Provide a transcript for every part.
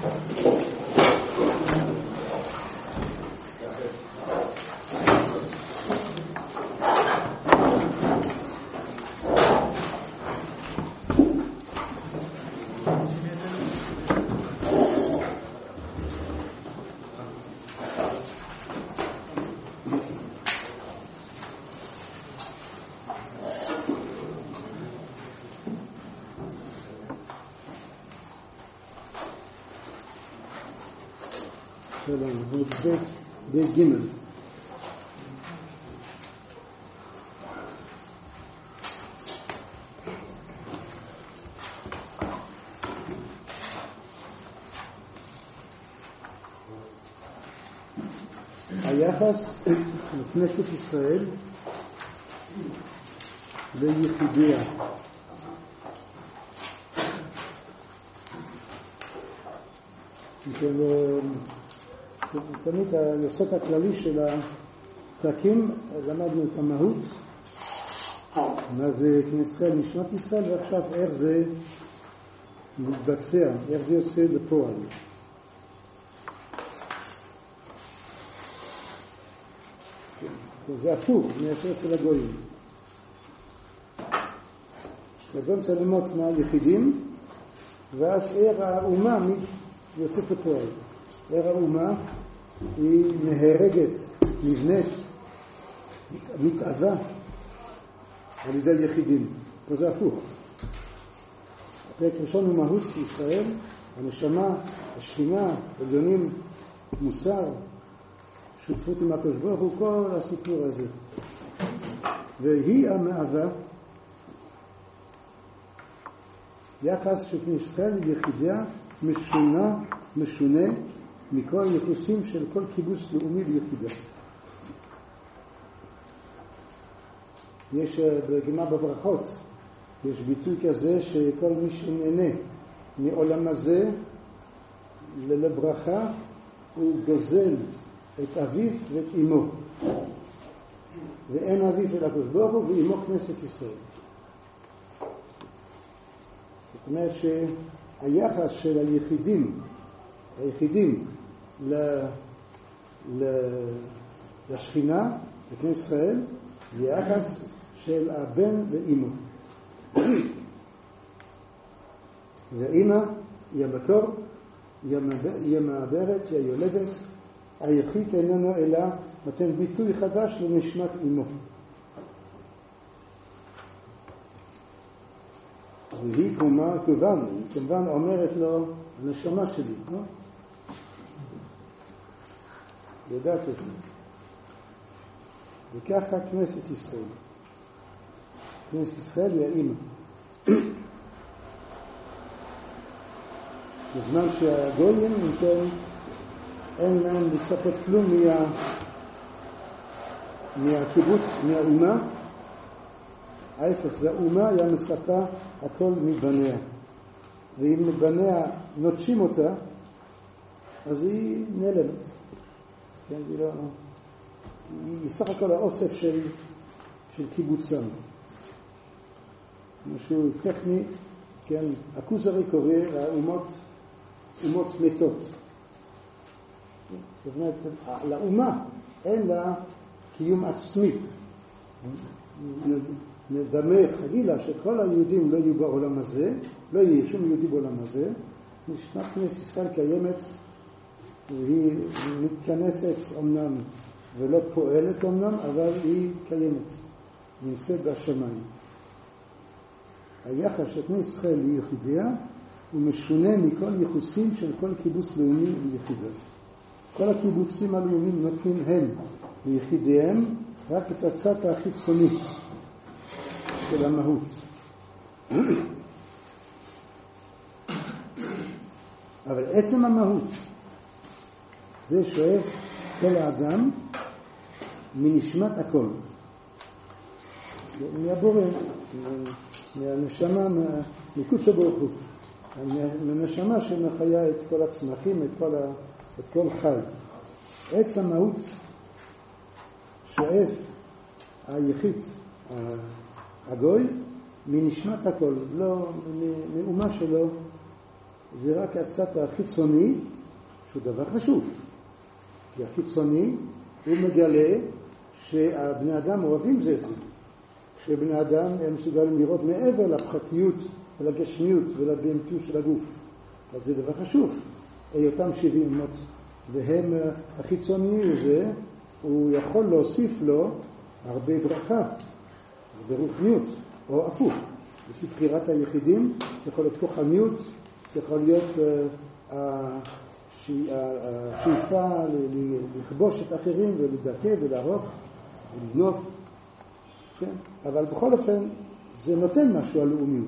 בית ג' היחס לכנסת ישראל ליחידיה. תמיד היסוד הכללי של הפרקים, למדנו את המהות, מה זה כנסת ישראל, נשמת ישראל, ועכשיו איך זה מתבצע, איך זה יוצא בפועל. זה הפוך, מיישר אצל הגויים. הגויים צריך ללמוד מהיחידים, ואז עיר האומה יוצאת לפועל. עיר האומה היא נהרגת, נבנית, מתאווה על ידי יחידים. וזה הפוך. הפרק ראשון הוא מהות ישראל, הנשמה, השכינה, עליונים, מוסר, שותפות עם הקדוש ברוך הוא, כל הסיפור הזה. והיא המאווה, יחס של כנסת ישראל ליחידיה משונה מכל יחוסים של כל קיבוץ לאומי ליחידה. יש בגמרא בברכות, יש ביטוי כזה שכל מי שנהנה מעולם הזה לברכה הוא גוזל את אביו ואת אמו, ואין אביו אל הקדוש ברוך הוא ואמו כנסת ישראל. זאת אומרת שהיחס של היחידים לשכינה, לכנסת ישראל, זה יחס של הבן ואימו. והאימא היא המקור, היא המעברת, היא היולדת, היחיד איננו אלא נותן ביטוי חדש לנשמת אימו. והיא כמובן אומרת לו, הנשמה שלי, לא? לדעת את זה. וככה כנסת ישראל. כנסת ישראל היא האמא. בזמן שהגויים, אם כן, אין להם לצפות כלום מהקיבוץ, מהאומה. ההפך, זה האומה, היא מצפה הכל מבניה. ואם בניה נוטשים אותה, אז היא נעלמת. כן, היא סך הכל האוסף של קיבוצם. משהו טכני, כן, הכוזרי קורא אומות מתות. זאת אומרת, לאומה אין לה קיום עצמי. נדמה חלילה שכל היהודים לא יהיו בעולם הזה, לא יהיה שום יהודי בעולם הזה. נשמת כנסת ישראל קיימת, והיא מתכנסת אמנם ולא פועלת אמנם, אבל היא קיימת, נמצאת בשמיים. היחס של כנסת ישראל ליחידיה הוא משונה מכל יחוסים של כל קיבוץ לאומי ויחידות. כל הקיבוצים הלאומיים נותנים הם ליחידיהם רק את הצד החיצוני של המהות. אבל עצם המהות זה שואף כל האדם מנשמת הכל. מהבורא, מהנשמה, מקודש ברוך הוא. מהנשמה שמחיה את כל הצמחים, את כל חי. עץ המהות שואף היחיד, הגוי, מנשמת הכל, לא מאומה שלו, זה רק הצד החיצוני, שהוא דבר חשוב. כי החיצוני הוא מגלה שהבני אדם אוהבים זה את זה. שבני אדם הם מסוגלים לראות מעבר לפחתיות ולגשמיות ולבהמתיות של הגוף. אז זה דבר חשוב. היותם 70 מות. והם, החיצוני הזה, הוא יכול להוסיף לו הרבה ברכה ורוחניות, או הפוך. לפי בחירת היחידים, זה יכול להיות כוחניות, זה יכול להיות השאיפה לכבוש את האחרים ולדכא ולהרוג ולגנוב. כן? אבל בכל אופן זה נותן משהו על לאומיות.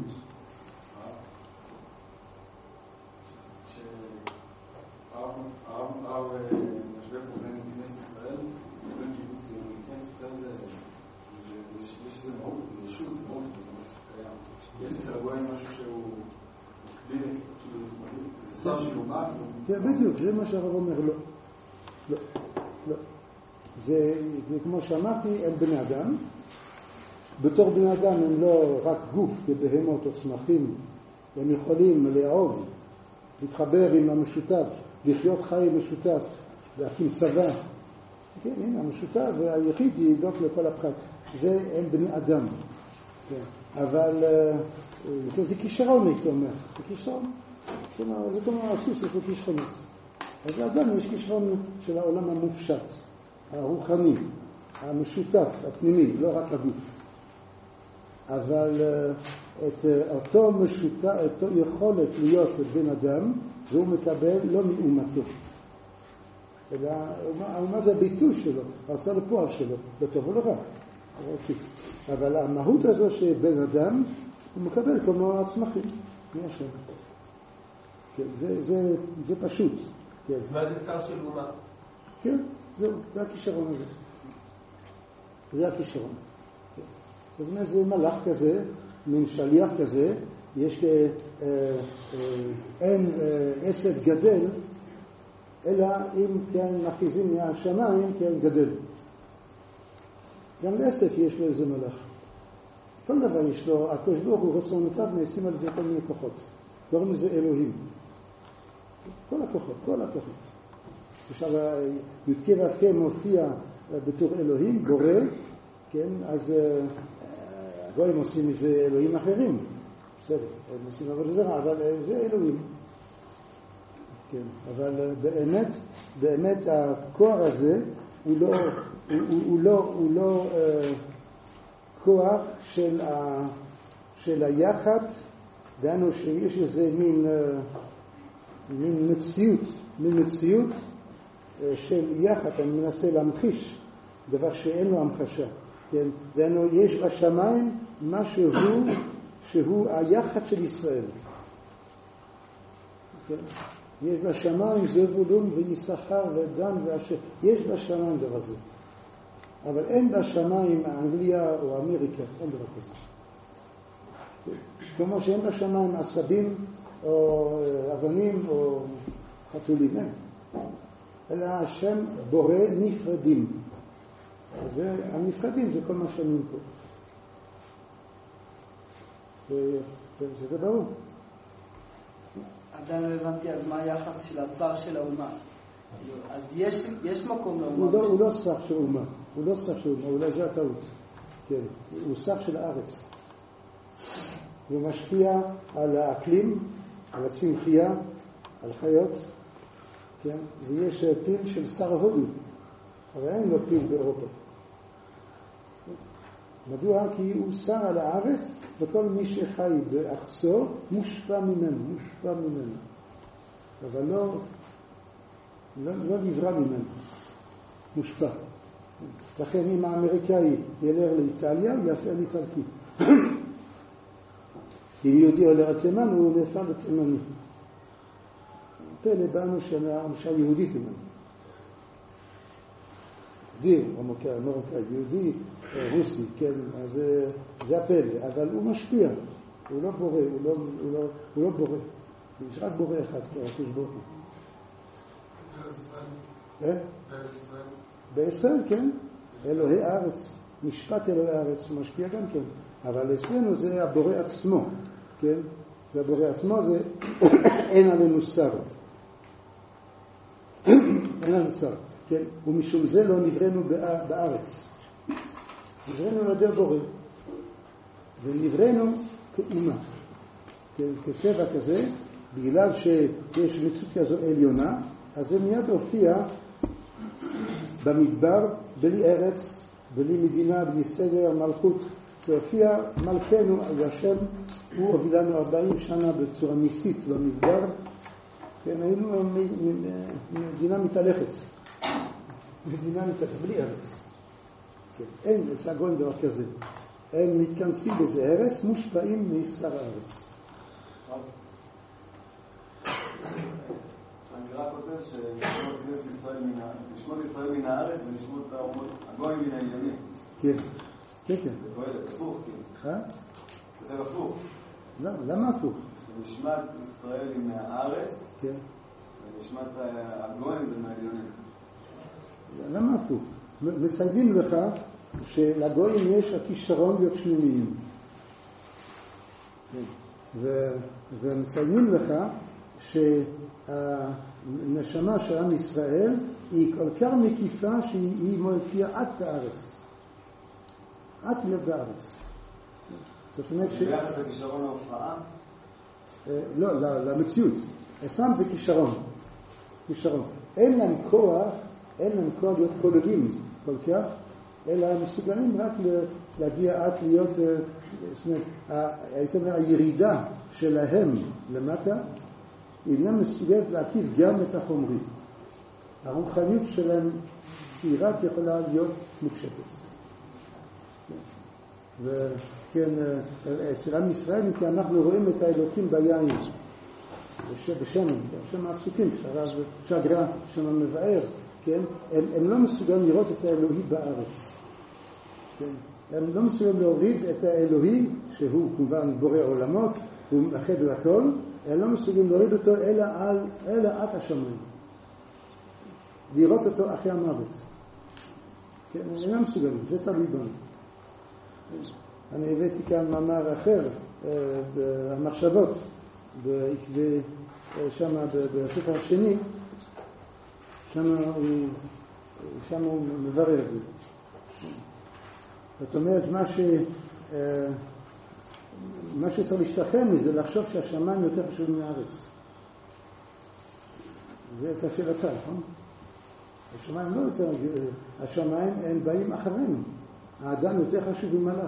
כשהרב משווה פה בין כנסת ישראל ובין קיבוץ לאומי, כנסת ישראל יש איזה מהות, זה ישות, זה מהות, זה משהו קיים. יש אצל הגויים משהו שהוא מקביל, זה שר של אומה. בדיוק, זה מה שהרב אומר, לא. לא. זה כמו שאמרתי, הם בני אדם. בתור בני אדם הם לא רק גוף כבהמות או צמחים, הם יכולים לאהוב, להתחבר עם המשותף, לחיות חי משותף, להקים צבא. כן, הנה, המשותף והיחיד ידוק לכל הפחת. זה הם בני אדם. כן. אבל זה כישרון, הייתי אומר. זה כישרון. זה כמו הסוס, יש לו כישרונות. אז לאדם יש כישרון של העולם המופשט, הרוחני, המשותף, הפנימי, לא רק הגוף. אבל את אותו משותף, אותו יכולת להיות בן אדם, והוא מקבל לא מאומתו. אלא, מה זה הביטוי שלו, הרצאה לפועל שלו, לטוב או לרע. אבל המהות הזו שבן אדם, הוא מקבל כמו הצמחים. מהשם. כן, זה פשוט. כן. מה זה שר של אומה? כן, זהו, זה הכישרון הזה. זה הכישרון. זאת אומרת, זה מלאך כזה, מין שליח כזה, יש אין עשת גדל, אלא אם כן מכריזים מהשמיים, כן גדל. גם לעשת יש לו איזה מלאך. כל דבר יש לו, הקדוש ברוך הוא רצונותיו נעשים על זה כל מיני כוחות. קוראים לזה אלוהים. כל הכוחות, כל הכוחות. עכשיו, י"ק ו"ק מופיע בתור אלוהים, בורא, כן, אז הגויים עושים מזה אלוהים אחרים. בסדר, הם עושים עבוד זרה, אבל זה אלוהים. כן, אבל באמת הכוח הזה הוא לא כוח של היחד, דהיינו שיש איזה מין מציאות של יחד, אני מנסה להמחיש דבר שאין לו המחשה. כן, דהיינו יש בשמיים משהו שהוא היחד של ישראל. כן? יש בשמיים זבולון ויששכר ודן ואשר, יש בשמיים דבר זה. אבל אין בשמיים אנגליה או אמריקה, אין דבר כזה. כמו שאין בשמיים עשבים או אבנים או חתולים, אין. אלא השם בורא נפרדים. אז הנפרדים זה כל מה שנים פה. זה ברור. עדיין לא הבנתי אז מה היחס של השר של האומה. אז יש מקום לאומה. הוא לא שר של אומה. הוא לא שר של אומה, אולי זה הטעות. כן, הוא שר של הארץ. הוא משפיע על האקלים, על הצמחייה, על חיות. כן, ויש פיל של שר הודו, אבל אין לו פיל באירופה. מדוע? כי הוא שר על הארץ, וכל מי שחי בארצו מושפע ממנו. אבל לא נברא ממנו, מושפע. לכן אם האמריקאי ילך לאיטליה, הוא יפעל איטלקי. אם יהודי הולך לתימן, הוא נפעל לתימני. פלא בנו שהיהודי תימני. דיר, מרוקאי, יהודי, רוסי, כן, אז זה הפלא, אבל הוא משפיע, הוא לא בורא, הוא לא בורא, יש רק בורא אחד, כרקוש בורא. בישראל, כן, אלוהי הארץ, משפט אלוהי הארץ, הוא משפיע גם כן, אבל אצלנו זה הבורא עצמו, כן, זה הבורא עצמו, זה אין עלינו שר. אין לנו שר, כן? ומשום זה לא נבראנו בארץ. נבראנו על ידי בורא. ונבראנו כאומה. כן? כטבע כזה, בגלל שיש מציאות כזו עליונה, אז זה מיד הופיע במדבר, בלי ארץ, בלי מדינה, בלי סדר, מלכות. זה הופיע מלכנו, השם, הוא הובילנו 40 שנה בצורה ניסית במדבר. כן, היינו מדינה מתהלכת. מדינה מתהלכת, בלי ארץ. כן, אין, אצל הגויים דבר כזה. הם מתכנסים באיזה ארץ, מושפעים מיסר הארץ. אני רק כותב שנשמות ישראל מן הארץ ונשמות הגויים מן העניינים. כן, כן, כן. זה פועל הפוך, כן. כותב הפוך. למה הפוך? שנשמת ישראל היא מהארץ, כן. ונשמת הגויים זה מהעליונים. למה הפוך? מסייגים לך שלגויים יש הכישרון להיות שלומיים. ומציינים לך שהנשמה של עם ישראל היא כל כך מקיפה שהיא מופיעה עד בארץ. עד בארץ. זאת אומרת ביחס לכישרון ההופעה? לא, למציאות. אסם זה כישרון. כישרון. אין להם כוח להיות כוללים כל כך, אלא מסוגלים רק להגיע עד להיות, זאת אומרת, הייתי אומר, הירידה שלהם למטה, היא לא מסוגלת להקיף גם את החומרי. הרוחניות שלהם היא רק יכולה להיות מופשטת. וכן, אצל עם ישראל, כי אנחנו רואים את האלוקים ביין, בשם הפסוקים, שהגר"א שם מבאר, כן? הם לא מסוגלים לראות את האלוהי בארץ. כן? הם לא מסוגלים להוריד את האלוהי, שהוא כמובן בורא עולמות, הוא מאחד את הכל, הם לא מסוגלים להוריד אותו אלא עד השמיים. לראות אותו אחרי המוות. כן? הם לא מסוגלים, זה תלוי בנו. אני הבאתי כאן מאמר אחר, המחשבות, שם בספר השני, שם הוא מברר את זה. זאת אומרת, מה שצריך להשתחרר מזה, לחשוב שהשמיים יותר חשוב מהארץ. זה את השאלתה, נכון? השמיים לא יותר, השמיים הם באים אחרינו. האדם יותר חשוב ממלאך.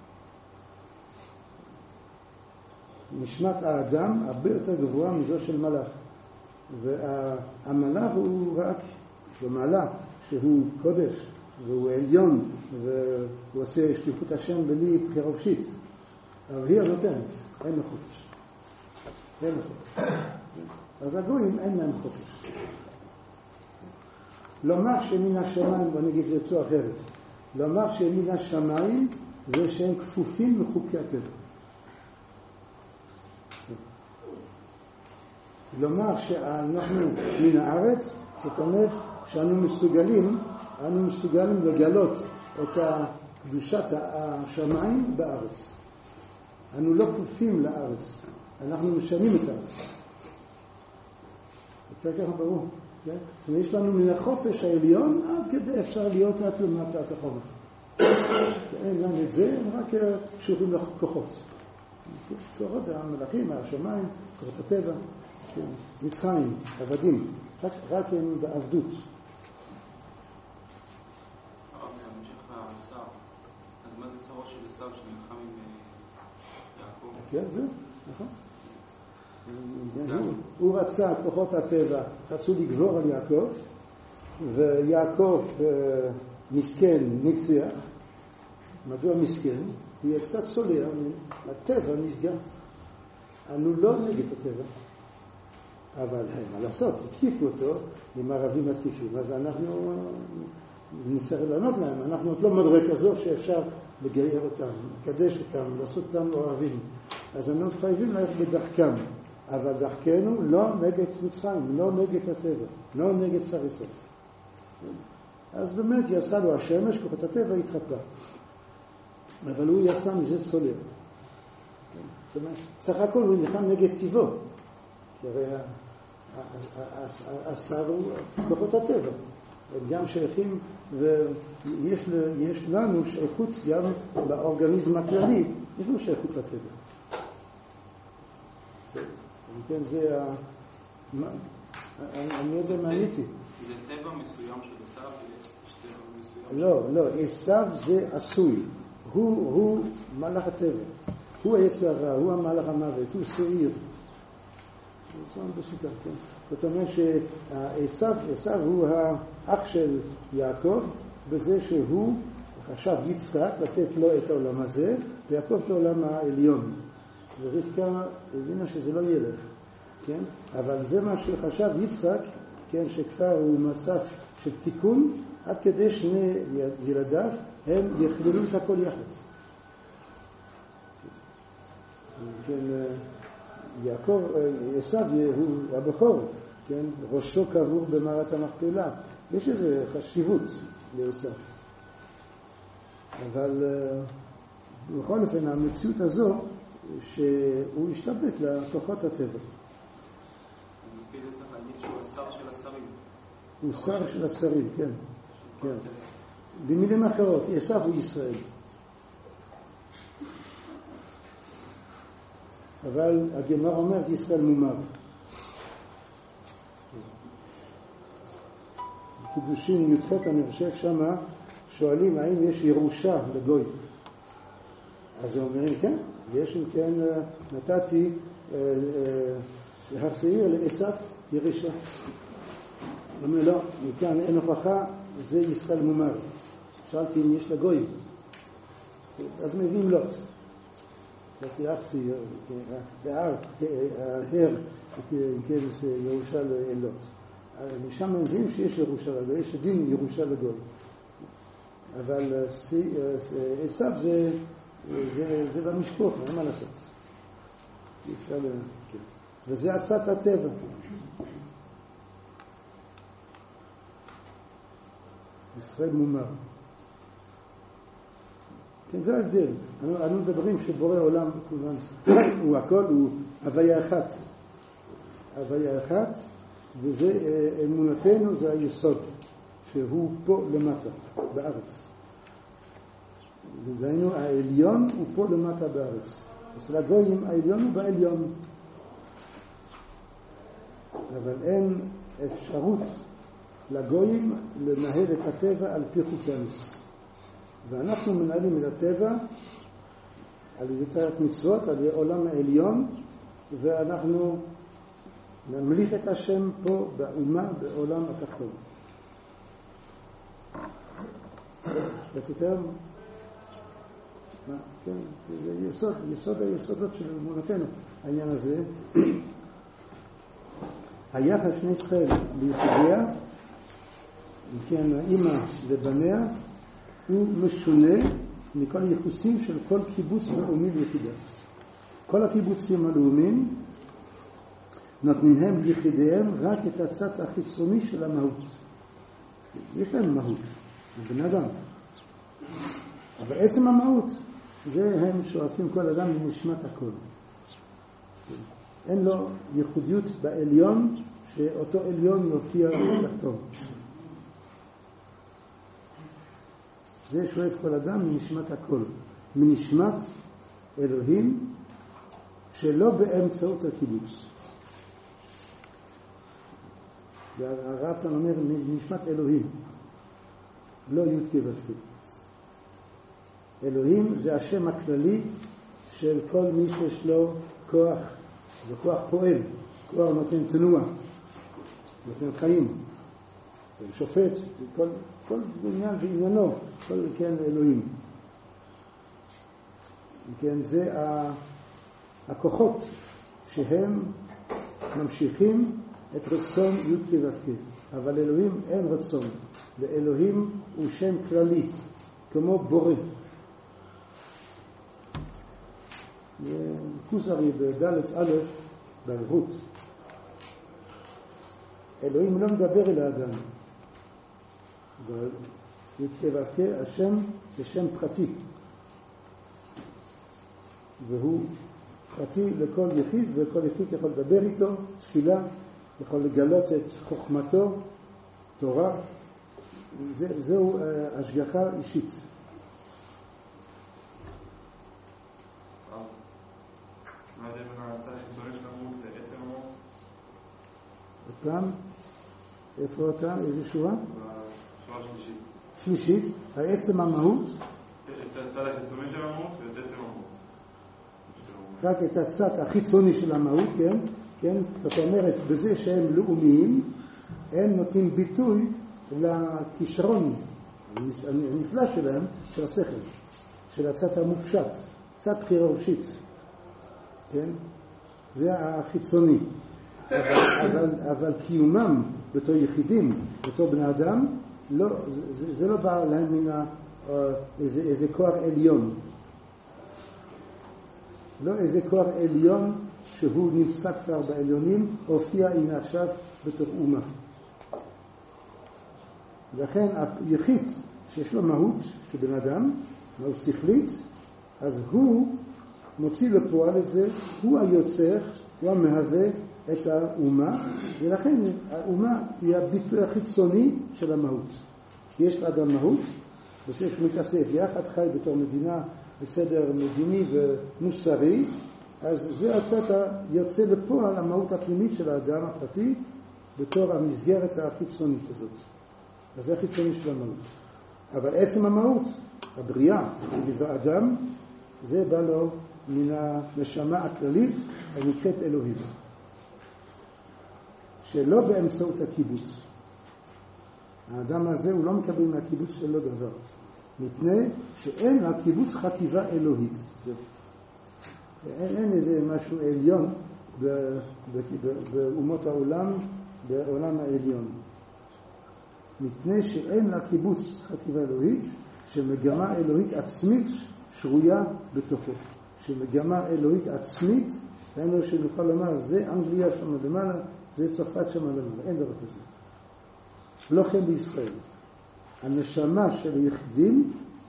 נשמת האדם הרבה יותר גבוהה מזו של מלאך. והמלאך הוא רק במעלה שהוא קודש והוא עליון והוא עושה שליחות השם בלי בחירה חופשית. אבל היא הנותנת, אין לו חופש. אין לו חופש. אז הגויים אין להם חופש. לומר שמן השמיים, בוא נגיד זה בצורה אחרת, לומר שמן השמיים זה שהם כפופים לחוקי הטבע. לומר שאנחנו מן הארץ, זאת אומרת שאנו מסוגלים לגלות את קדושת השמיים בארץ. אנו לא כפופים לארץ, אנחנו משנים את הארץ. יותר ככה ברור. כן? זאת אומרת, יש לנו מן החופש העליון עד כדי אפשר להיות עד למטה את החומר. אין לנו את זה, הם רק קשורים לכוחות. כוחות המלאכים, השמיים, כוחות הטבע. מצרים, עבדים, רק הם בעבדות. המשך לשר, אז מה זה סורו של לשר שנלחם עם יעקב? כן, זה, נכון. הוא רצה, כוחות הטבע, רצו לגבור על יעקב, ויעקב מסכן ניצח. מדוע מסכן? הוא יצא צולע, הטבע נפגע. אנו לא נגד הטבע. אבל מה לעשות? התקיפו אותו, אם הערבים מתקיפים, אז אנחנו נצטרך לענות להם, אנחנו עוד לא מדרג כזו שאפשר לגייר אותם, לקדש אותם, לעשות אותם אוהבים. אז אנחנו חייבים ללכת בדרכם, אבל דרכנו לא נגד מצרים, לא נגד הטבע, לא נגד שר יסף. אז באמת יצא לו השמש, כוחות הטבע התחפה. אבל הוא יצא מזה צולר. זאת אומרת, סך הכל הוא נלחם נגד טבעו. כי הרי השר הוא כוחות הטבע. הם גם שייכים, ויש לנו שייכות גם באורגניזם הכללי, יש לנו שייכות לטבע. כן, זה אני יודע מה עניתי. זה טבע מסוים של עשיו ויש טבע מסוים? לא, עשיו זה עשוי. הוא מלאך הטבע. הוא היצר הרע, הוא המלאך המוות, הוא שעיר. זאת אומרת שעשיו הוא האח של יעקב, בזה שהוא חשב יצחק לתת לו את העולם הזה, ויעקב את העולם העליון. ורבקה הבינה שזה לא ילך, כן? אבל זה מה שחשב יצחק, כן, שכבר הוא מצב של תיקון, עד כדי שני ילדיו הם יכללו את הכל יחד. כן, יעקב, עשיו הוא הבכור, כן, ראשו קבור במערת המכפלה. יש איזו חשיבות לעשיו. אבל בכל אופן המציאות הזו שהוא השתבק לכוחות הטבע. לפי זה צריך להגיד שהוא השר של השרים. הוא שר של השרים, כן. כן. במילים אחרות, עשיו הוא ישראל. אבל הגמרא אומרת ישראל מומר. קידושין י"ח אני חושב שמה שואלים האם יש ירושה לגוי. אז הם אומרים כן, יש אם כן נתתי השעיר לעשיו ירושה. אומר לא, מכאן אין הוכחה, זה ישראל מומר. שאלתי אם יש לגוי. אז מביאים לוט. תיאחסי, ההר, כן, זה ירושה ללוט. משם מבינים שיש ירושה לגוי, יש דין ירושה לגוי. אבל עשיו זה במשפט, אין מה לעשות. וזה עצת הטבע. ישראל מומר. כן, זה ההבדל. אנו מדברים שבורא עולם הוא הכל, הוא הוויה אחת. הוויה אחת, וזה אמונתנו, זה היסוד, שהוא פה למטה, בארץ. וזיינו, העליון הוא פה למטה בארץ. אצל הגויים העליון הוא בעליון. אבל אין אפשרות לגויים לנהל את הטבע על פי חוקנוס. ואנחנו מנהלים את הטבע על ידי תרי"ג מצוות, על ידי עולם העליון, ואנחנו נמליך את השם פה באומה, בעולם התחתון. יותר? כן, זה היסודות של אמונתנו, העניין הזה. היחס שני ישראל ליחידיה, כן, האמא לבניה, הוא משונה מכל היחוסים של כל קיבוץ לאומי ויחידה. כל הקיבוצים הלאומיים נותנים הם ליחידיהם רק את הצד החיצוני של המהות. יש להם מהות, בן אדם. אבל עצם המהות, זה הם שואפים כל אדם מנשמת הכל. אין לו ייחודיות בעליון, שאותו עליון יופיע בתחתון. זה שואף כל אדם מנשמת הכל. מנשמת אלוהים, שלא באמצעות הקיבוץ. והרב כאן אומר מנשמת אלוהים, לא י' כ' ו' כ'. אלוהים זה השם הכללי של כל מי שיש לו כוח, וכוח פועל, כוח נותן תנועה, נותן חיים, שופט, כל עניין ועניינו, כל כן אלוהים. כן, זה הכוחות שהם ממשיכים את רצון י' כ' ו' כ'. אבל אלוהים אין רצון, ואלוהים הוא שם כללי, כמו בורא. כוסרי בדלת א' בערבות. אלוהים לא מדבר אל האדם. י' כ' ו' כ', השם זה שם פרטי. והוא פרטי לכל יחיד, וכל יחיד יכול לדבר איתו, תפילה, יכול לגלות את חוכמתו, תורה. זהו השגחה אישית. מה זה בין ההצעה החיצוני של המהות לעצם המהות? אותם, איפה אותם? איזה שורה? בשורה השלישית. שלישית, העצם המהות. יש את הצד החיצוני של המהות ואת עצם המהות. רק את הצד החיצוני של המהות, כן? כן? זאת אומרת, בזה שהם לאומיים, הם נותנים ביטוי לכישרון הנפלא שלהם, של השכל, של הצד המופשט, צד בחירה ראשית. כן? זה החיצוני. אבל קיומם בתור יחידים, בתור בני אדם, לא, זה לא בא להם מן איזה כוח עליון. לא איזה כוח עליון שהוא נמצא כבר בעליונים, הופיע הנה עכשיו בתור אומה. לכן היחיד שיש לו מהות של בן אדם, מהות שכלית, אז הוא מוציא לפועל את זה, הוא היוצר, הוא המהווה את האומה, ולכן האומה היא הביטוי החיצוני של המהות. יש לאדם מהות, בסדר שהוא מתעסק יחד חי בתור מדינה בסדר מדיני ומוסרי, אז זה הצד היוצא לפועל המהות הפנימית של האדם הפרטי בתור המסגרת החיצונית הזאת. אז זה החיצוני של המהות. אבל עצם המהות, הבריאה של האדם, זה בא לו מן הנשמה הכללית הנקראת אלוהים. שלא באמצעות הקיבוץ. האדם הזה הוא לא מקבל מהקיבוץ שלו דבר. מפני שאין הקיבוץ חטיבה אלוהית. אין איזה משהו עליון באומות העולם, בעולם העליון. מפני שאין לקיבוץ חטיבה אלוהית, שמגמה אלוהית עצמית שרויה בתוכו. שמגמה אלוהית עצמית, היינו שנוכל לומר, זה אנגליה שם למעלה, זה צרפת שם למעלה. אין דבר כזה. לא כן בישראל. הנשמה של היחידים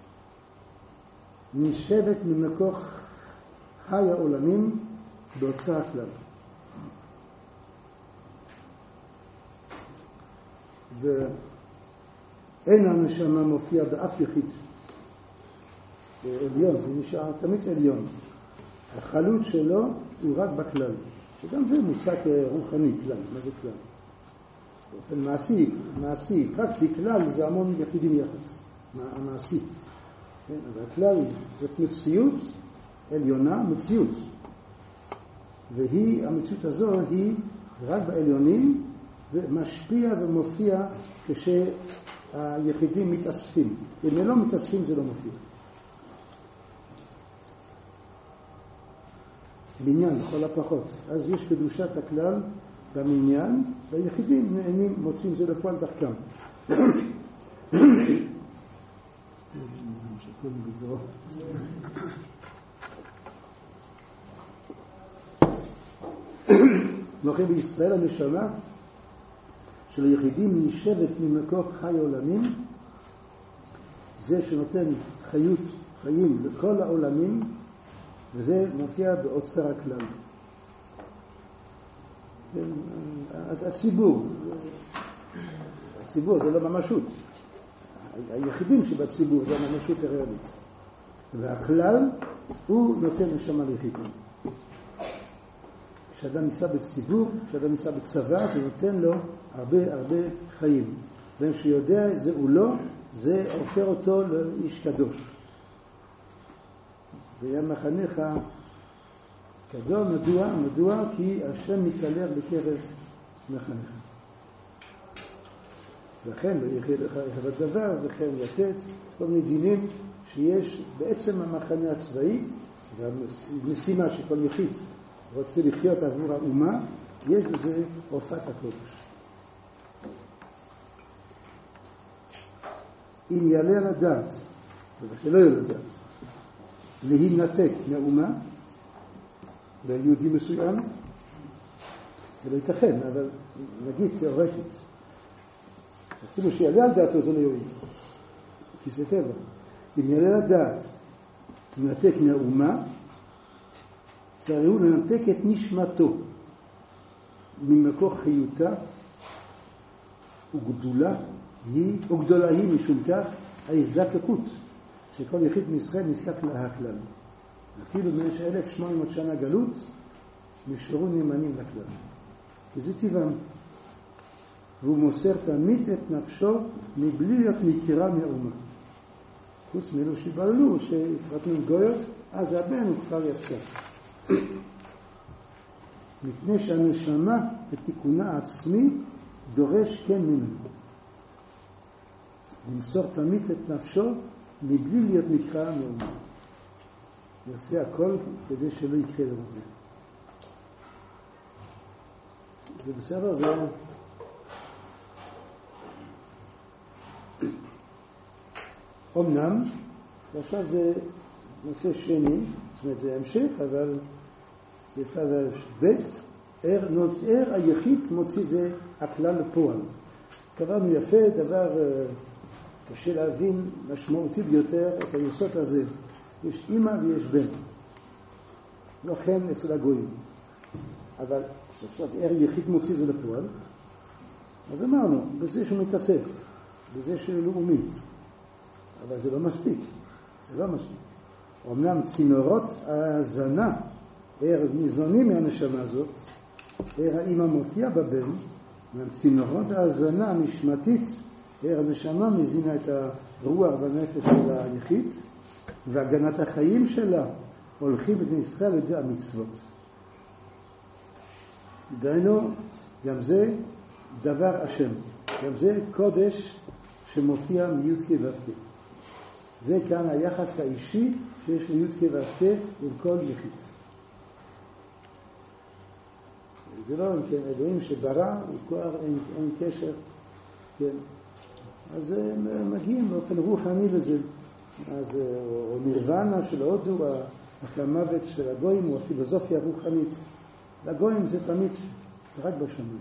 נשבת ממקור חי העולמים בהוצאה הכלל. ואין הנשמה מופיע באף יחיד. עליון, זה נשאר תמיד עליון. החלות שלו הוא רק בכלל. שגם זה מושג רוחני, כלל. מה זה כלל? באופן מעשי, פרקטי, כלל זה המון יחידים יחד, המעשי. כן? אבל הכלל זאת מציאות עליונה, מציאות. המציאות הזו היא רק בעליונים, ומשפיע ומופיע כשהיחידים מתאספים. אם הם לא מתאספים זה לא מופיע. בניין, לכל הפחות. אז יש קדושת הכלל במניין, והיחידים נהנים, מוצאים זה לפועל דרכם. לכן בישראל הנשמה של היחידים נשבת ממקור חי עולמים, זה שנותן חיים לכל העולמים, וזה מופיע באוצר הכלל. הציבור זה לא ממשות. היחידים שבציבור זה הממשות הריאלית. והכלל הוא נותן נשמה ליחידים. כשאדם נמצא בציבור, כשאדם נמצא בצבא, זה נותן לו הרבה חיים. ואם שיודע זה הוא לא, זה הופך אותו לאיש קדוש. והיה מחנך קדום, מדוע? כי השם מתעלר בקרב מחנך. וכן, ויחד לך את הדבר, וכן יתת, כל מיני דינים שיש בעצם המחנה הצבאי, והמשימה שכל יחיד רוצה לחיות עבור האומה, יש בזה הופעת הקודש. אם יעלה על הדעת, ולא יעלה על הדעת, להינתק מהאומה, ליהודי מסוים, ולא ייתכן, אבל נגיד תיאורטית, אפילו שיעלה על דעתו זה לא יועיל, כי זה טבע. אם יעלה על דעת, להינתק מהאומה, צריכו לנתק את נשמתו ממקור חיותה וגדולה היא משום כך ההזדקקות שכל יחיד מישראל נזקק להכלל. אפילו במשך 1800 שנה גלות נשארו נאמנים לכלל. וזה טבעם. והוא מוסר תמיד את נפשו מבלי להיות מכירה מהאומה. חוץ מאלו שבללו שהתחתנו עם גויות, אז הבן הוא כבר יצא. מפני שהנשמה בתיקונה העצמי דורש כן ממנו. למסור תמיד את נפשו מבלי להיות מכירה מהאומה. יעשה הכל כדי שלא יקרה דבר זה. זה בסדר, זה אמנם, ועכשיו זה נושא שני, זאת אומרת זה המשך, אבל זה פרש בית, ער היחיד מוציא זה הכלל לפועל. קראנו יפה, דבר קשה להבין, משמעותי ביותר, את היסוד הזה. יש אמא ויש בן. לא כן אצל הגויים. אבל עכשיו ער יחיד מוציא זה לפועל. אז אמרנו, בזה שהוא מתאסף, בזה שהוא לאומי. אבל זה לא מספיק. זה לא מספיק. אמנם צינורות ההזנה, ניזונים מהנשמה הזאת, האמא מופיע בבן, צינורות ההזנה המשמתית, הנשמה מזינה את הרוח והנפש של היחיד, והגנת החיים שלה הולכים את ישראל לידי המצוות. דהיינו, גם זה דבר השם. גם זה קודש שמופיע מי"ק ו"ק. זה כאן היחס האישי שיש לי"ק ו"ק עם כל יחיד. זה לא, כן, אלוהים שברא, כבר אין קשר, כן. אז הם מגיעים באופן רוחני לזה. אז או נירוונה של הודו, המוות של הגויים, הוא הפילוסופיה הרוחנית. לגויים זה תמיד רק בשמיים.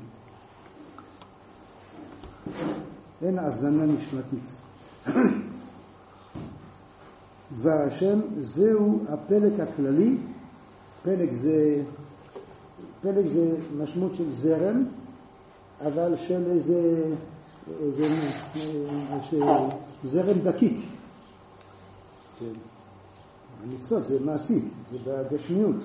אין הזנה נשמתית. דבר השם, זהו הפלג הכללי. פלג זה משמעות של זרם, אבל של איזה זרם דקיק. המצוות זה מעשי, זה בגשמיות.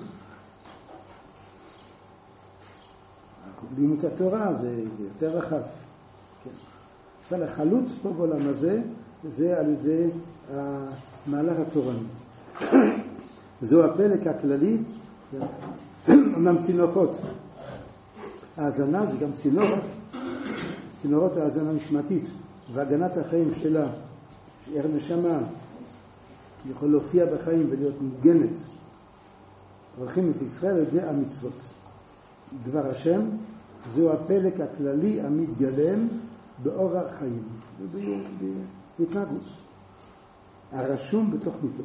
לימוד התורה זה יותר רחב. אבל החלוץ פה בעולם הזה, זה על ידי המהלך התורני. זו הפלג הכללי, אמנם צינורות. ההזנה זה גם צינורות ההזנה נשמתית, והגנת החיים שלה, שער נשמה יכול להופיע בחיים ולהיות מוגנת, הולכים את ישראל על ידי המצוות. דבר השם, זו הפלג הכללי המתגלם באורח חיים ובהתנהגות, הרשום בתוכניתו.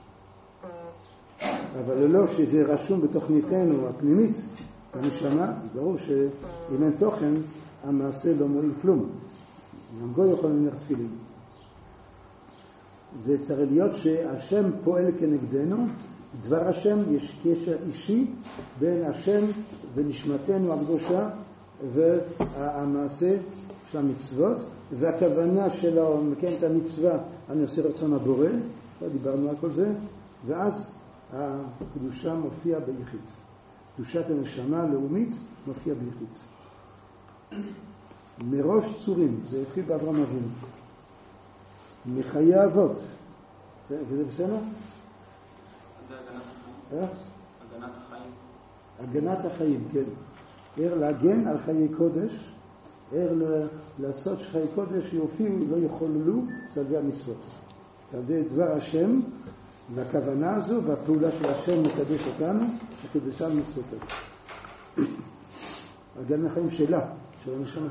אבל ללא שזה רשום בתוכניתנו הפנימית, הנשמה, ברור שאם אין תוכן, המעשה לא מועיל כלום. גם גוי יכול לנר תפילין. זה צריך להיות שהשם פועל כנגדנו, דבר השם, יש קשר אישי בין השם ונשמתנו הקדושה והמעשה של המצוות, והכוונה שלו מקיים את המצווה, אני עושה רצון הבורא, דיברנו על כל זה, ואז הקדושה מופיע ביחיד. קדושת הנשמה הלאומית מופיע ביחיד. מראש צורים, זה התחיל באברהם אבינו. מחיי אבות. וזה בסדר? הגנת החיים. הגנת החיים, כן. ער להגן על חיי קודש, ער לעשות שחיי קודש יופיעו, לא יחוללו, זה על ידי המצוות. על ידי דבר השם, והכוונה הזו והפעולה של השם מקדש אותנו, הקדשה מצוותיו. הגן החיים שלה, של הנשמה.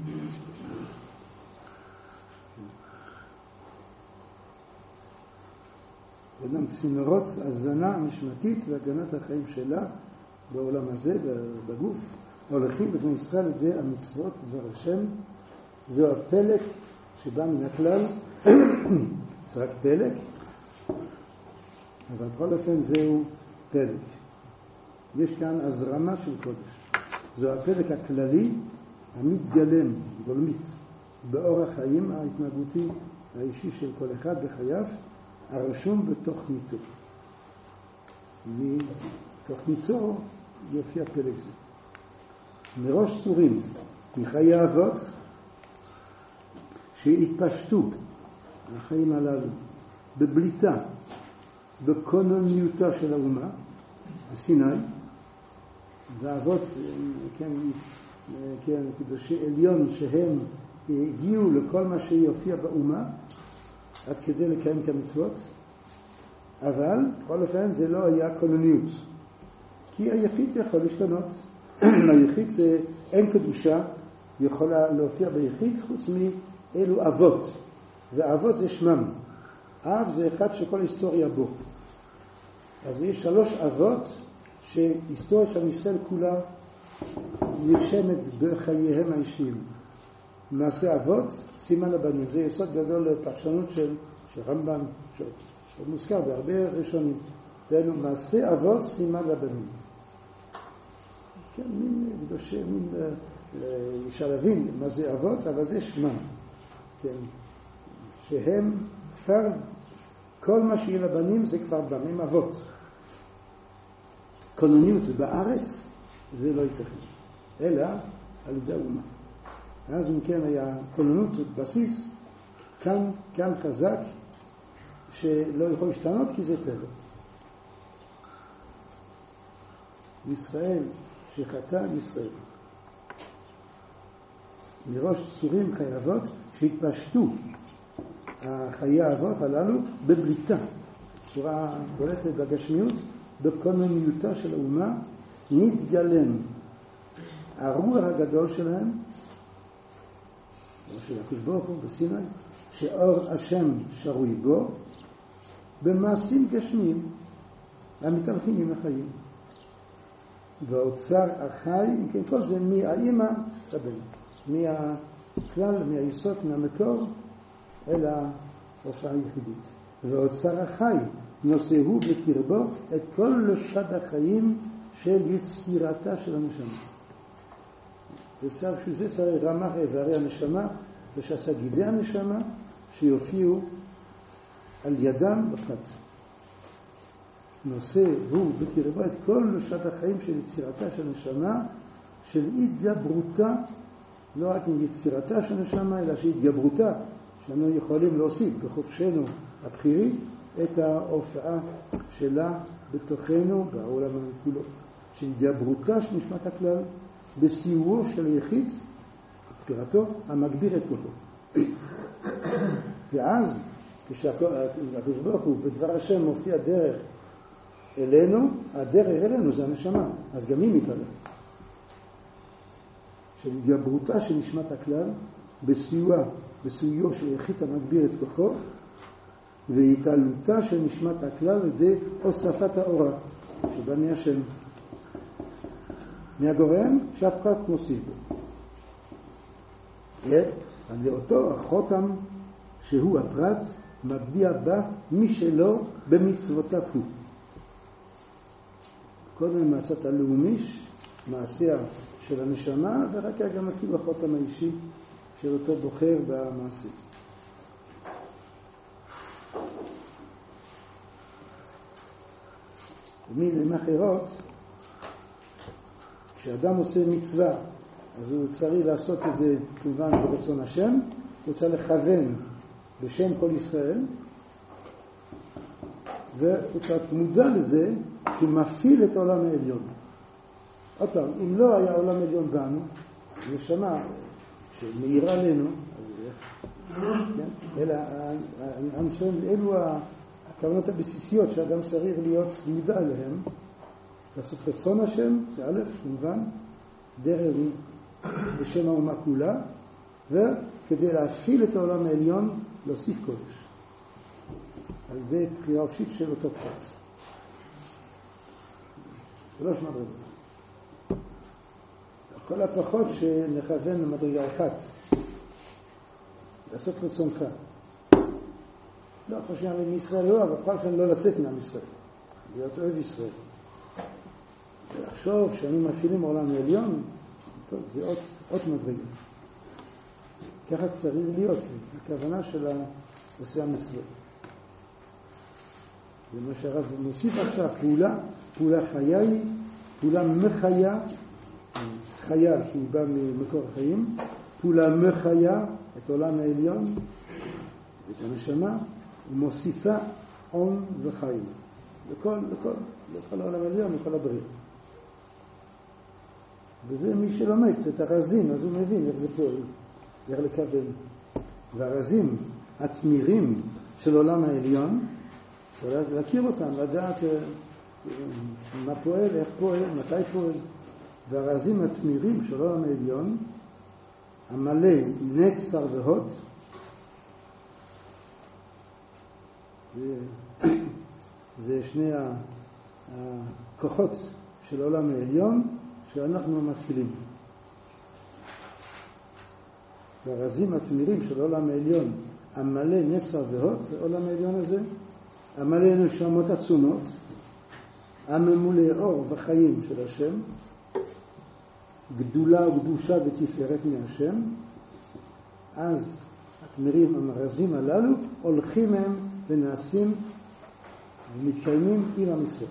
וגם צינורות הזנה המשמתית והגנת החיים שלה בעולם הזה, בגוף, הולכים בפני ישראל לידי המצוות דבר השם. זו הפלג שבא מן הכלל, זה רק פלג, אבל בכל אופן זהו פלג. יש כאן הזרמה של קודש. זו הפרק הכללי המתגלם, גולמית, באורח חיים ההתנהגותי האישי של כל אחד בחייו, הרשום בתוכניתו. מתוכניתו יופיע פלג זה. מראש צורים מחיי האבות שהתפשטו החיים הללו בבליטה, בקונוניותה של האומה, בסיני, והאבות, כן, קדושי עליון שהם הגיעו לכל מה שיופיע באומה, עד כדי לקיים את המצוות, אבל בכל אופן זה לא היה קונוניות, כי היחיד יכול להשתנות. היחיד זה, אין קדושה יכולה להופיע ביחיד חוץ מאלו אבות, ואבות זה שמם. אב זה אחד שכל היסטוריה בו. אז יש 3 אבות שהיסטוריה של ישראל כולה נרשמת בחייהם האישיים. מעשה אבות, סימן לבנים. זה יסוד גדול לפרשנות של רמב"ם, שמוזכר בהרבה ראשונים. דהיינו, מעשה אבות, סימן לבנים. כן, מין קדושי, מין אפשר להבין מה זה אבות, אבל זה שמם. כן, שהם כבר, כל מה שיהיה לבנים זה כבר בא, הם אבות. קונוניות בארץ זה לא ייתכן, אלא על ידי האומה. אז אם כן היה קונונות בסיס, כאן חזק, שלא יכול להשתנות כי זה טבע. ישראל, שחטא ישראל. מראש צורים חיי אבות שהתפשטו החיי האבות הללו בבליטה, צורה בולטת בגשמיות, בקונוניותה של האומה, נתגלם הרוח הגדול שלהם, או של הקדוש ברוך הוא בסיני, שאור השם שרוי בו, במעשים גשמיים המתהלכים עם החיים. והאוצר החי, כן, כל זה מהאימא לבן, מהכלל, מהיסוד, מהמקור, אל ההופעה היחידית. והאוצר החי נושאו בקרבו את כל לשד החיים של יצירתה של הנשמה. בשביל זה צריך רמ"ח איברי הנשמה ושעשה גידי הנשמה שיופיעו על ידם בפרט. נושא הוא בקרבו את כל לשד החיים של יצירתה של הנשמה, של התגברותה, לא רק מיצירתה של הנשמה, אלא שהתגברותה, שאנו יכולים להוסיף בחופשנו הבחירי את ההופעה שלה בתוכנו בעולם כולו. שהתגברותה של נשמת הכלל בסיועו של היחיד, בחירתו, המגביר את כוחו. ואז כשהקדוש ברוך הוא בדבר השם מופיע דרך אלינו, הדרך אלינו זה הנשמה, אז גם היא מתעלה. של התגברותה של נשמת הכלל בסיועו של היחיד המגביר את כוחו, והתעלותה של נשמת הכלל על ידי הוספת האורה שבה מהשם, מהגורם שהפרט מוסיף בו. על אותו החותם שהוא הפרט מגביע בה משלו במצוותיו הוא. קודם מהצד הלאומי, מעשיה של הנשמה, ורק גם אפילו החותם האישי של אותו בוחר במעשה. במילים אחרות, כשאדם עושה מצווה, אז הוא צריך לעשות את זה כמובן ברצון השם, הוא צריך לכוון בשם כל ישראל, והוא צריך מודע לזה שהוא מפעיל את העולם העליון. עוד פעם, אם לא היה עולם עליון בנו, נשמה שמאירה לנו, אלא אלו הכוונות הבסיסיות שאדם צריך להיות מודע עליהן, לעשות רצון השם, זה א', כמובן, דרך בשם האומה כולה, וכדי להפעיל את העולם העליון, להוסיף קודש. על ידי בחירה אופשית של אותו פרט. 3 מדרגות. כל הפחות שנכוון למדרגה אחת, לעשות רצונך. לא חושב עם ישראל לא, אבל בכל אופן לא לצאת מעם ישראל. להיות אוהב ישראל. לחשוב שאני מפעילים עולם העליון, טוב, זה עוד מדרגה. ככה צריך להיות, הכוונה של עושה המצוות. זה מה שהרב מוסיף עכשיו, פעולה חיה היא, פעולה מחיה, חיה כי היא באה ממקור החיים, פעולה מחיה את עולם העליון, את הנשמה, ומוסיפה עון וחיים. לכל העולם העליון, לכל הבריאה. וזה מי שלומד את הרזים, אז הוא מבין איך זה פועל, איך לקבל. והרזים, התמירים של עולם העליון, צריך להכיר אותם, לדעת מה פועל, איך פועל, מתי פועל. והרזים התמירים של עולם העליון, המלא נצר והוד, זה שני הכוחות של עולם העליון שאנחנו מפעילים. והרזים התמירים של עולם העליון, המלא נצר והוד, העולם העליון הזה, המלא נשמות עצומות, הממולא אור וחיים של השם, גדולה וקדושה ותפארת מהשם, אז התמירים המרזים הללו הולכים הם ונעשים ומתקיימים עם המצוות.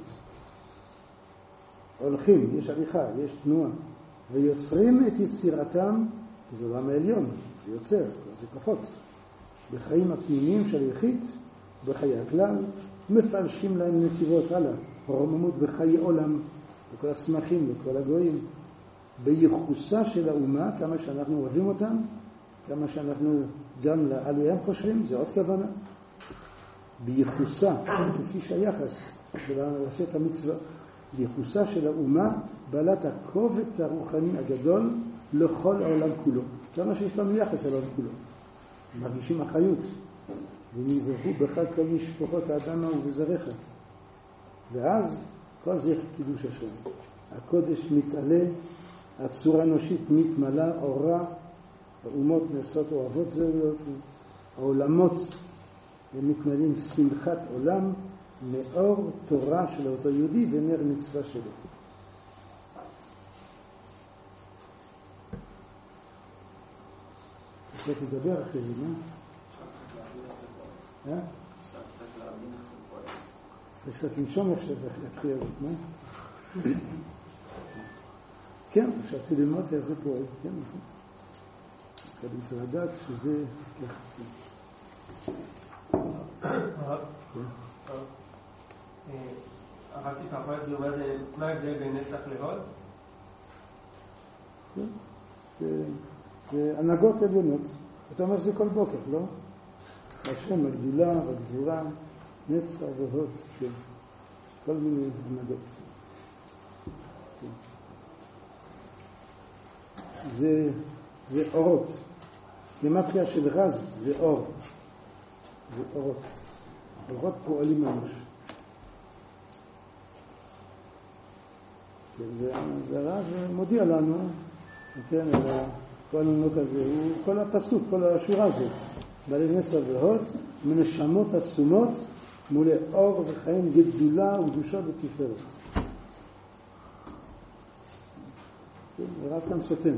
הולכים, יש הליכה, יש תנועה, ויוצרים את יצירתם, זה עולם העליון, זה יוצר, זה כוחות, בחיים הפנימיים של היחיד, בחיי הכלל, מפלשים להם נתיבות הלאה, רוממות בחיי עולם, בכל הצמחים, בכל הגויים, בייחוסה של האומה, כמה שאנחנו אוהבים אותם, כמה שאנחנו גם עליהם חושבים, זה עוד כוונה. בייחוסה, כפי שהיחס של עושה את המצווה, בייחוסה של האומה, בעלת הכובד הרוחני הגדול לכל העולם כולו. כמה שיש לנו יחס על העולם כולו. מרגישים אחריות. ונברכו בך כל משפחות האדמה ובזרעך. ואז כל זה קידוש השם. הקודש מתעלה, הצורה האנושית מתמלאה, אורה, האומות נעשות אוהבות זהות, העולמות מתמלאים שמחת עולם, מאור תורה של אותו יהודי ונר מצווה שלו. אתה תדבר אחרי זה, מה? צריך קצת לנשום איך שאתה להקריא הזאת, מה? כן, חשבתי ללמוד איך זה פועל, כן, נכון. קודם צריך לדעת שזה ככה. הרב תיקח להסביר מה ההבדל בין נצח להוד? זה הנהגות עליונות. אתה אומר שזה כל בוקר, לא? השם, הגדולה, הגבורה, נצח והוד, כן. כל מיני הנהגות. זה אורות. גמטריה של רז זה אור. זה אורות. אורות פועלים ממש. זה הרב מודיע לנו, כן, כל הנוק הזה, כל הפסוק, כל השורה הזאת, בעלי נצח והוד, מנשמות עצומות, מול אור וחיים גדולה וקדושה ותפארת. הרב כאן סותם.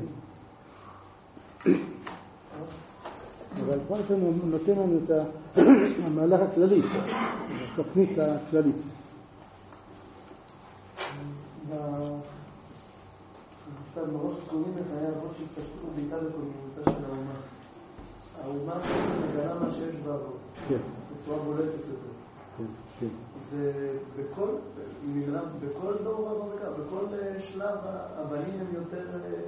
אבל כל פעם הוא נותן לנו את המהלך הכללי, התוכנית הכללית. בראש סגורים לחיי אבות שהתפשטו בעיקר בקוממותה של האומה. האומה מגלה מה שיש באבות. כן. בצורה בולטת יותר. כן. זה בכל דור במרקע, בכל שלב הבנים הם יותר,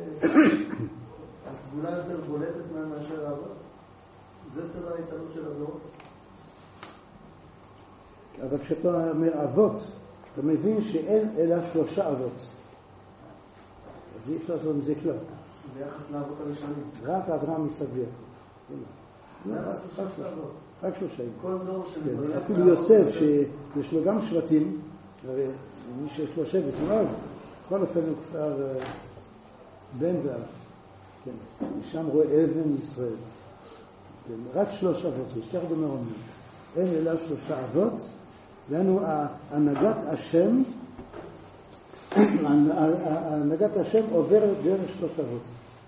הסגולה יותר בולטת מאשר האבות. זה סדר ההתעלות של הדור. אבל כשאתה אומר אבות, אתה מבין שאין אלא 3 אבות. אז אי אפשר לעשות מזה כלל. ביחס לאבות הראשונים. רק אברהם מסביב. ביחס ל3 אבות. רק 3. כל דור שמתבלט. אפילו יוסף שיש לו גם שבטים, מי שיש לו שבט מואב, כל אופן הוא כבר בן ואב. כן. שם רואה אבן ישראל. כן. רק 3 אבות, יש כך במרומם. אין אלא 3 אבות. לנו הנהגת השם הנהגת השם עובר דרך 3 אבות.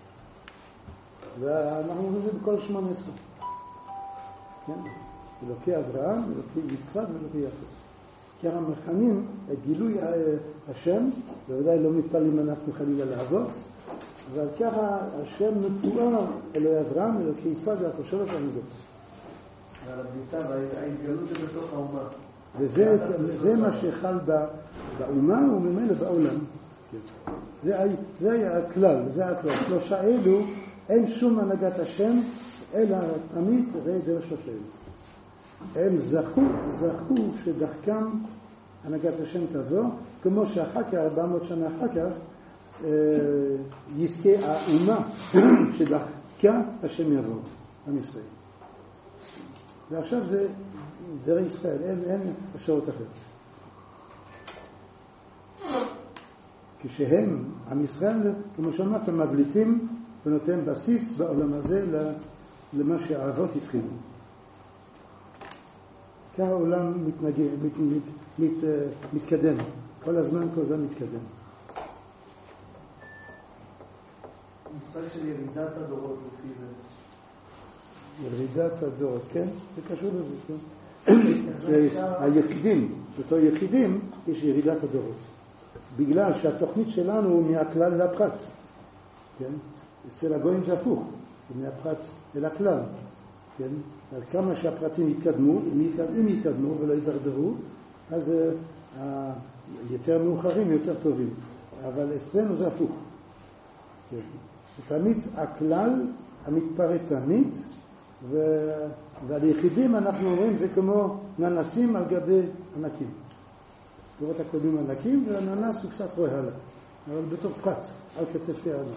ואנחנו אומרים את זה בכל 18. כן? אלוקי אברהם, אלוקי יצחק ואלוקי יעקב. כי אנחנו מכנים את גילוי השם, בוודאי לא מתפללים אנחנו חלילה לעבוד, אבל ככה השם מתואר אלוהי אברהם, אלוקי יצחק ויעקב, 3 עמידות. ועל הביטה וההתגלות זה בתוך האומה. וזה מה שחל באומה וממילא בעולם. זה היה הכלל, זה הכלל. 3 אלו, אין שום הנהגת השם, אלא תמיד דרך 3 אלו. הם זכו שדרכם הנהגת השם תבוא, כמו שאחר כך, 400 שנה אחר כך, יזכה האומה שדרכה השם יבוא, עם ישראל. ועכשיו זה דרך ישראל, אין אפשרות אחרת. כשהם, עם ישראל, כמו שאמרת, מבליטים ונותן בסיס בעולם הזה למה שהאבות התחילו. כך העולם מתקדם, כל הזמן מתקדם. מושג של ירידת הדורות לפי זה. ירידת הדורות, כן? זה קשור לזה, כן? היחידים, בתור יחידים, יש ירידת הדורות. בגלל שהתוכנית שלנו הוא מהכלל לפרט. כן? אצל הגויים זה הפוך, זה מהפרט אל הכלל. כן? אז כמה שהפרטים יתקדמו, אם יתקדמו ולא ידרדרו, אז יותר מאוחרים, יותר טובים. אבל אצלנו זה הפוך. כן? תמיד הכלל המתפרט תמיד, ועל יחידים אנחנו אומרים זה כמו ננסים על גבי ענקים. דורות הקודמים ענקים, והננס הוא קצת רואה הלאה. אבל בתור פרט, על כתפי הענק.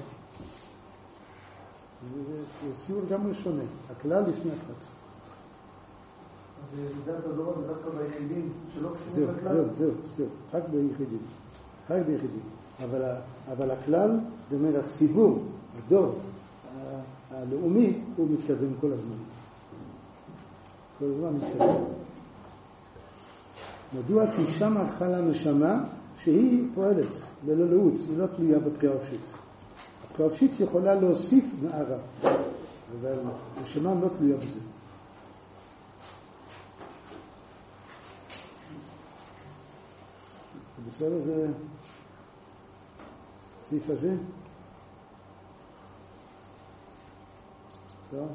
זה סיור גם שונה, הכלל לפני הפרט. אז ירידת הדורות זה דווקא ביחידים שלא קשורים לכלל? זהו, רק ביחידים. אבל הכלל, זאת אומרת, הציבור, הדור הלאומי, הוא מתקדם כל הזמן. כל הזמן מתקדם. מדוע? כי שם חלה נשמה שהיא פועלת ללא לאות, היא לא תלויה בבחירה חופשית. הבחירה חופשית יכולה להוסיף מערה, אבל נשמה לא תלויה בזה. בסדר זה סעיף הזה? טוב?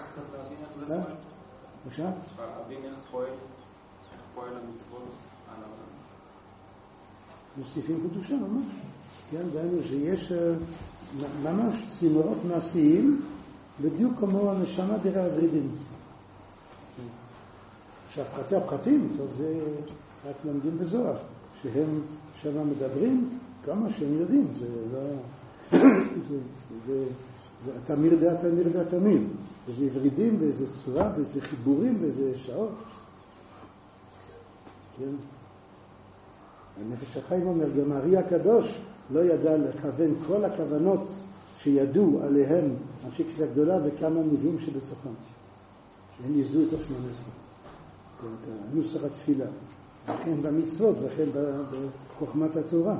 בבקשה? להבין איך פועל המצוות על העולם. מוסיפים קדושה ממש. כן, דהיינו שיש ממש צינורות מעשיים בדיוק כמו הנשמה דרך הוורידים. עכשיו הפרטים, טוב, זה רק לומדים בזוהר, שהם שמה מדברים כמה שהם יודעים, זה לא... זה התמיר דה תמיר. וזה עברידים, ואיזה צורה, ואיזה חיבורים, ואיזה שעות. כן? הנפש החיים אומר, גם הארי הקדוש לא ידע לכוון כל הכוונות שידעו עליהם אנשי כיסא גדולה וכמה נביאים שבתוכם. שהם יזדו את ה-18. כן, את נוסח התפילה. וכן במצוות, וכן בחוכמת התורה.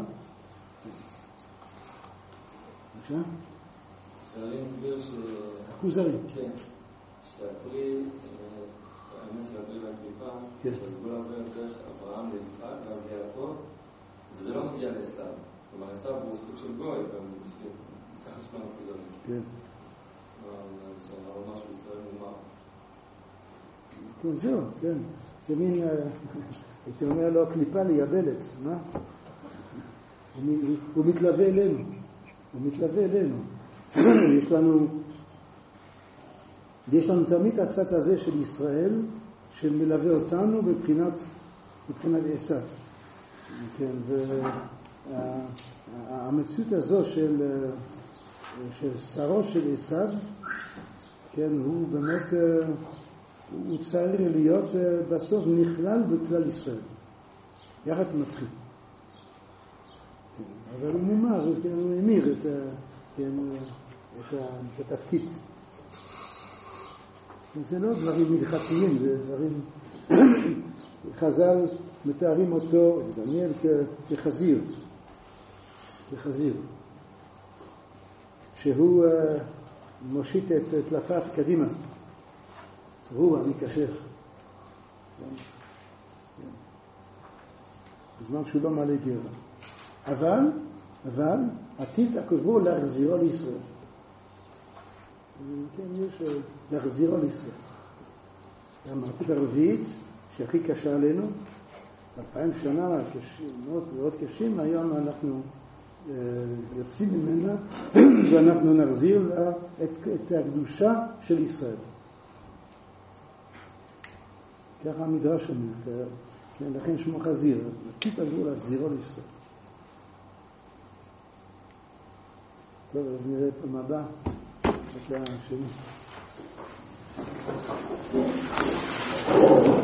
בבקשה? אני מסביר הכוזרים. כן. שהפרי, האמת של הפרי והקליפה, שהסגולה עוברת דרך אברהם ליצחק, ואז ליעקב, וזה לא מגיע לעשו. כלומר, עשו הוא סוג של גוי, גם ככה שמענו הכוזרים. כן. אבל משהו ישראל מומר. כן, זהו, כן. זה מין, הייתי אומר לו, קליפה ליבלת, מה? הוא מתלווה אלינו. יש לנו תמיד הצד הזה של ישראל שמלווה אותנו מבחינת עשו. כן, והמציאות הזו של שרו של עשו, כן, הוא באמת, הוא צריך להיות בסוף נכלל בכלל ישראל. יחד מתחיל. כן, אבל הוא מומר, הוא אמיר את התפקיד. זה לא דברים מלכתיים, זה דברים... חז"ל מתארים אותו, דניאל, כחזיר. כחזיר, שהוא מושיט את טלפיו קדימה. הוא המקשר. בזמן שהוא לא מעלה גרה. אבל עתיד הקדוש ברוך הוא להחזירו לישראל. כן, יש להחזירו לישראל. המלכות הרביעית, שהכי קשה עלינו, 2000 שנה, מאוד קשים, היום אנחנו יוצאים ממנה, ואנחנו נחזיר לה את הקדושה של ישראל. ככה המדרש אומר, כן, לכן שמו חזיר, עתיד הקדוש ברוך הוא להחזירו לישראל. טוב, אז נראה פעם הבאה. את השני.